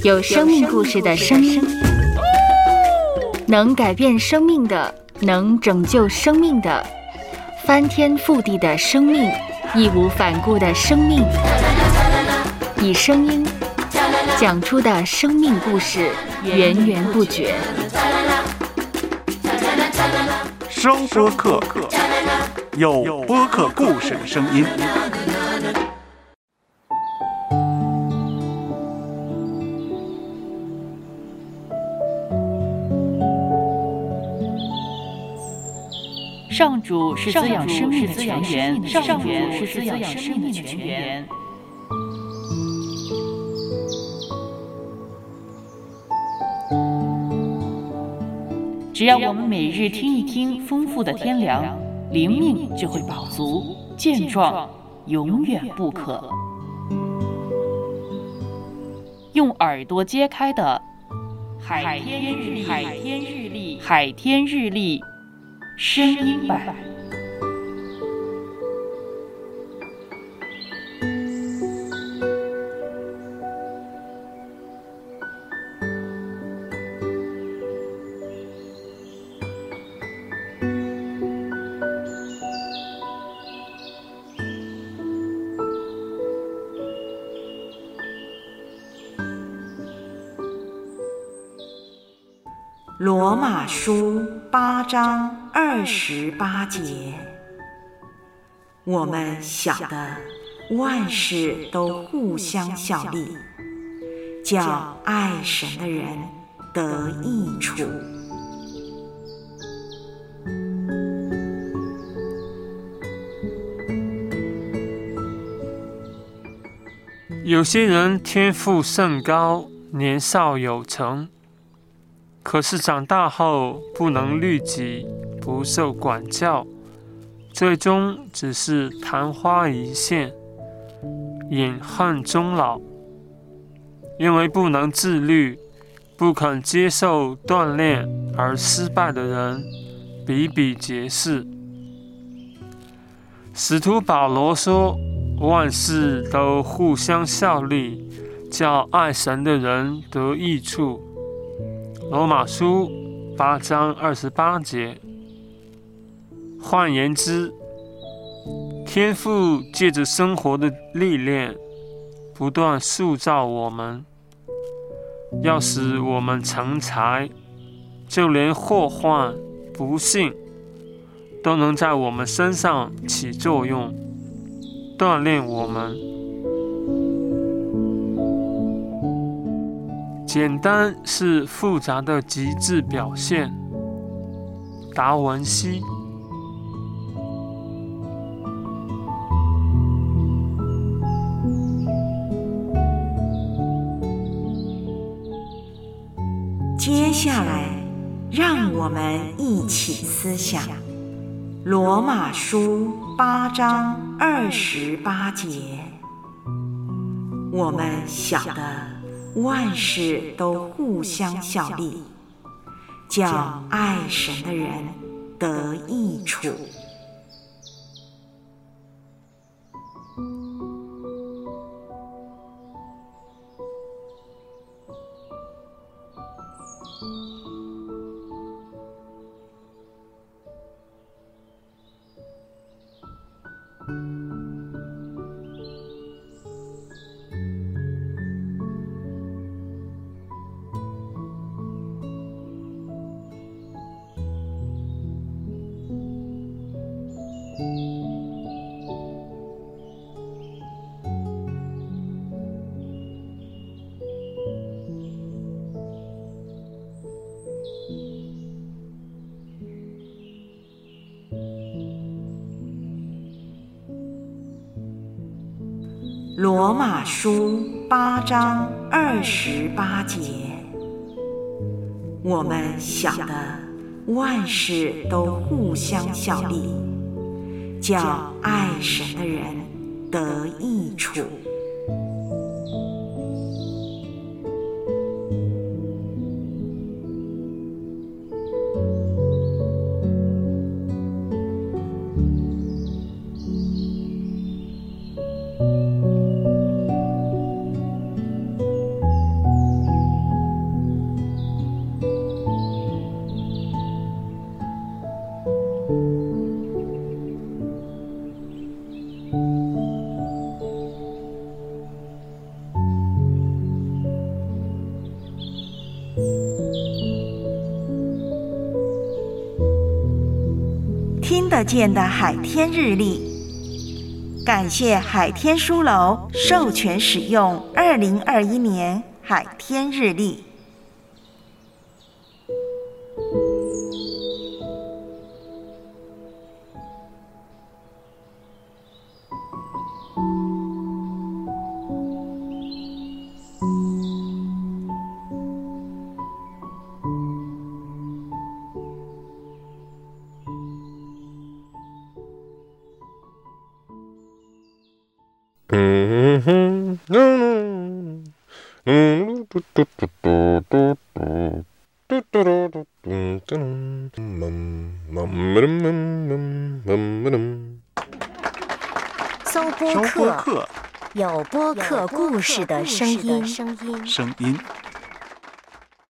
有生命故事的声音，能改变生命的，能拯救生命的，翻天覆地的生命，义无反顾的生命，以声音讲出的生命故事，源源不绝。 声播客，有播客故事的声音。 上主是滋养生命的泉源，上主是滋养生命的泉源。只要我们每日听一听丰富的天粮，灵命就会饱足健壮，永远不渴。用耳朵揭开的海天日历声音版。 罗马书8章28节，我们晓得万事都互相效力，叫爱神的人得益处。 有些人天赋甚高，年少有成，可是长大后不能律己，不受管教，最终只是昙花一现，饮恨终老。因为不能自律，不肯接受锻炼而失败的人比比皆是。使徒保罗说，万事都互相效力，叫爱神的人得益处。罗马书8章28节。换言之，天父借着生活的历练，不断塑造我们，要使我们成才，就连祸患、不幸都能在我们身上起作用，锻炼我们。简单是复杂的极致表现。达文西。 接下来，让我们一起思想罗马书8章28节。我们晓得万事都互相效力，叫爱神的人得益处。罗马书8章28节，我们晓得万事都互相效力，叫爱神的人得益处。 可见的海天日历。感谢海天书楼授权使用2021年海天日历。 搜播客，有播客故事的声音。